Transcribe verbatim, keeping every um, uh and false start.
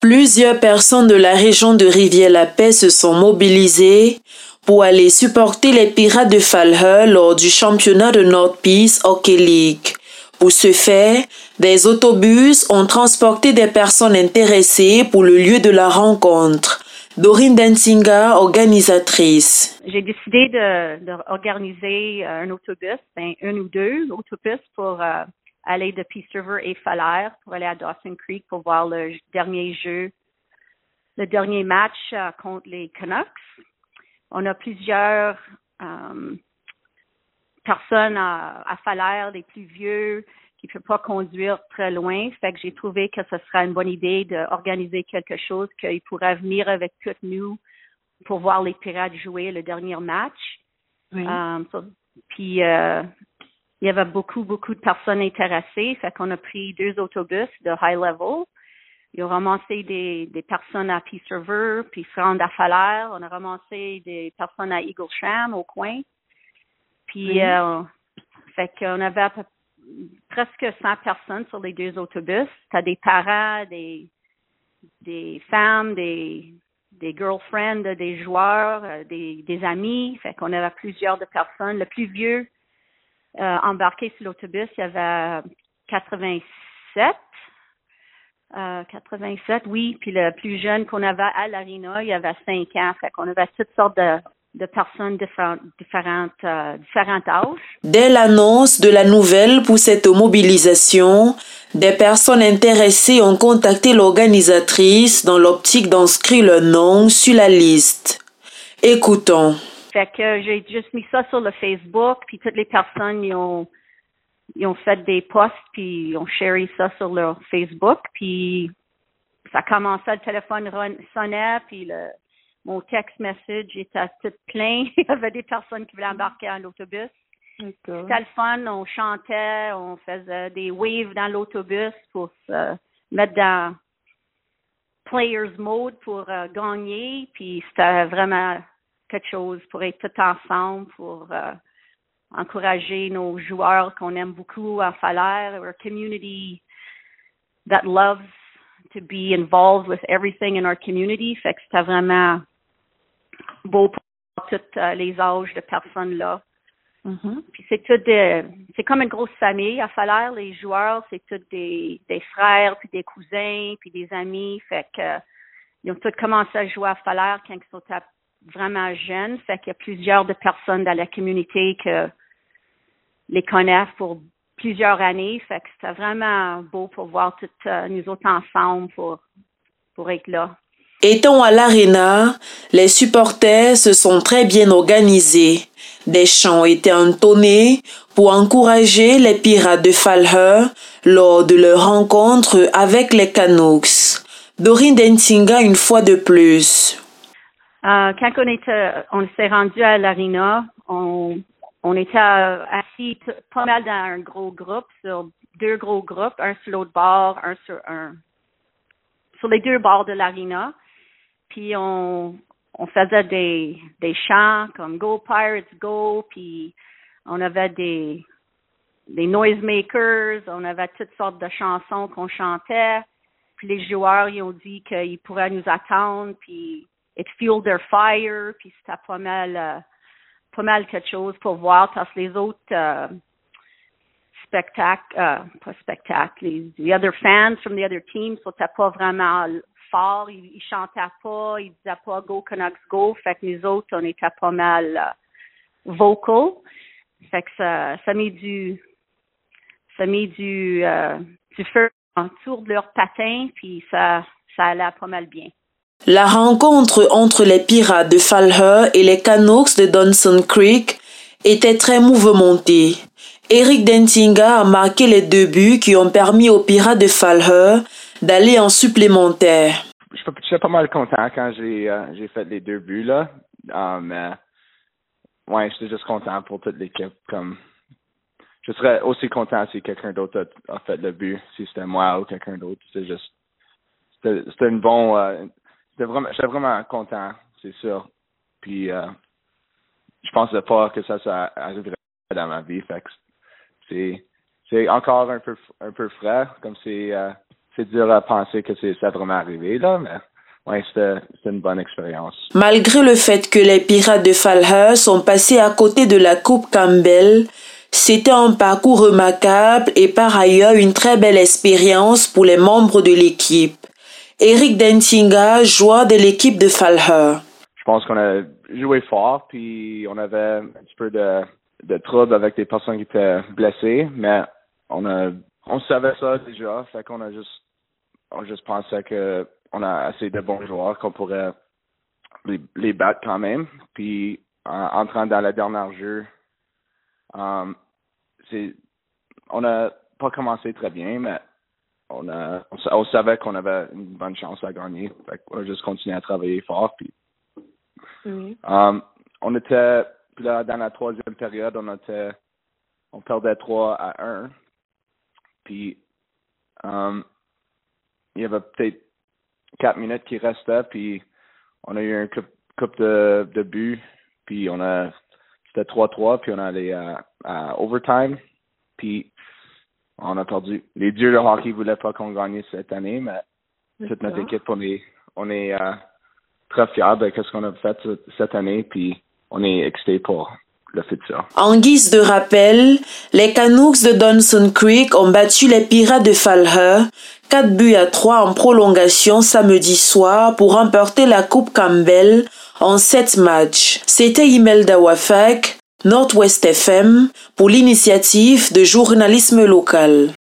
Plusieurs personnes de la région de Rivière-la-Paix se sont mobilisées pour aller supporter les Pirates de Fallher lors du championnat de North Peace Hockey League. Pour ce faire, des autobus ont transporté des personnes intéressées pour le lieu de la rencontre. Dorine Densinga, organisatrice. J'ai décidé de, de organiser un autobus, ben, un ou deux autobus pour euh, aller de Peace River et Fallher pour aller à Dawson Creek pour voir le dernier jeu, le dernier match euh, contre les Canucks. On a plusieurs euh, personnes à, à Fallher, les plus vieux, qui ne peuvent pas conduire très loin. Fait que j'ai trouvé que ce serait une bonne idée d'organiser quelque chose qu'ils pourraient venir avec toutes nous pour voir les Pirates jouer le dernier match. Oui. Um, so, puis, euh, il y avait beaucoup, beaucoup de personnes intéressées. Fait qu'on a pris deux autobus de high level. Ils ont ramassé des, des personnes à Peace River, puis se rendent à Fallher. On a ramassé des personnes à Eaglesham, au coin. Puis, Oui. euh, fait qu'on avait à peu, presque cent personnes sur les deux autobus. T'as des parents, des, des femmes, des, des girlfriends, des joueurs, euh, des, des amis. Fait qu'on avait plusieurs de personnes. Le plus vieux euh, embarqué sur l'autobus, il y avait quatre-vingt-sept. Euh, quatre-vingt-sept, oui. Puis le plus jeune qu'on avait à l'Arena, il y avait cinq ans. Fait qu'on avait toutes sortes de, de personnes différentes, différentes, euh, différents âges. Dès l'annonce de la nouvelle pour cette mobilisation, des personnes intéressées ont contacté l'organisatrice dans l'optique d'inscrire leur nom sur la liste. Écoutons. Fait que j'ai juste mis ça sur le Facebook, puis toutes les personnes ils ont ils ont fait des posts, puis ils ont sharé ça sur leur Facebook, puis ça commençait, le téléphone sonnait, puis le mon text message était tout plein. Il y avait des personnes qui voulaient embarquer dans l'autobus. D'accord. C'était le fun, on chantait, on faisait des waves dans l'autobus pour se mettre dans players mode pour uh, gagner, puis c'était vraiment quelque chose pour être tout ensemble, pour uh, encourager nos joueurs qu'on aime beaucoup à Fallher. We're a community that loves to be involved with everything in our community. Fait que c'était vraiment beau pour tous uh, les âges de personnes là. Mm-hmm. Puis c'est tout des, c'est comme une grosse famille à Fallher. Les joueurs, c'est tous des, des frères, puis des cousins, puis des amis. Fait que ils ont tous commencé à jouer à Fallher quand ils sont vraiment jeunes. Fait qu'il y a plusieurs de personnes dans la communauté que les connaissent pour plusieurs années. Fait que c'était vraiment beau pour voir toutes uh, nous autres ensemble pour pour être là. Étant à l'Arena, les supporters se sont très bien organisés. Des chants étaient entonnés pour encourager les Pirates de Fallher lors de leur rencontre avec les Canucks. Dorine Densinga une fois de plus. Euh, quand on était, on s'est rendu à l'Arena, on, on était assis t- pas mal dans un gros groupe, sur deux gros groupes, un sur l'autre bord, un sur un, sur les deux bords de l'Arena. Puis on, on faisait des, des chants comme Go Pirates Go, puis on avait des, des noisemakers, on avait toutes sortes de chansons qu'on chantait. Puis les joueurs, ils ont dit qu'ils pourraient nous attendre, puis it fueled their fire, puis c'était pas mal, euh, pas mal quelque chose pour voir, parce que les autres euh, spectacles, euh, pas spectacles, les the other fans from the other teams, c'était pas vraiment fort, ils, ils chantaient pas, ils disaient pas Go Canucks Go, fait que nous autres, on était pas mal euh, vocal, fait que ça, ça met du, ça met du, euh, du feu autour de leurs patins, puis ça, ça allait pas mal bien. La rencontre entre les Pirates de Fallher et les Canucks de Dawson Creek était très mouvementée. Eric Densinga a marqué les deux buts qui ont permis aux Pirates de Fallher d'aller en supplémentaire. Je suis pas mal content quand j'ai euh, j'ai fait les deux buts là. Um, euh, ouais, j'étais juste content pour toute l'équipe. Comme je serais aussi content si quelqu'un d'autre a, a fait le but, si c'était moi ou quelqu'un d'autre. C'était juste c'était, c'était une bonne euh, c'était vraiment j'étais vraiment content, c'est sûr. Puis euh, je pensais pas que ça ça arriverait dans ma vie. Fait que c'est c'est encore un peu un peu frais, comme c'est euh, c'est dur à penser que c'est, ça a vraiment arrivé, là, mais ouais, c'était, c'était une bonne expérience. Malgré le fait que les Pirates de Falher sont passés à côté de la Coupe Campbell, c'était un parcours remarquable et par ailleurs une très belle expérience pour les membres de l'équipe. Eric Dentinga, joueur de l'équipe de Falher. Je pense qu'on a joué fort, puis on avait un petit peu de, de trouble avec des personnes qui étaient blessées, mais on a, on savait ça déjà, fait qu'on a juste, on juste pensait que on a assez de bons joueurs qu'on pourrait les, les battre quand même. Puis en entrant dans le dernier jeu, um, c'est, on a pas commencé très bien, mais on a, on, on savait qu'on avait une bonne chance à gagner. Fait qu'on a juste continué à travailler fort. Puis, Oui. um, on était, puis là, dans la troisième période, on était, on perdait trois à un. Puis, um, il y avait peut-être quatre minutes qui restaient, puis on a eu un coupe, coupe de, de buts, puis on a, c'était trois trois, puis on a allé à, à overtime, puis on a perdu. Les dieux de hockey voulaient pas qu'on gagne cette année, mais D'accord. toute notre équipe, on est, on est euh, très fiers de ce qu'on a fait cette année, puis on est excités pour le futur. En guise de rappel, les Canucks de Dawson Creek ont battu les Pirates de Falher quatre buts à trois en prolongation samedi soir pour remporter la Coupe Campbell en sept matchs. C'était Imelda Wafak, Northwest F M, pour l'initiative de journalisme local.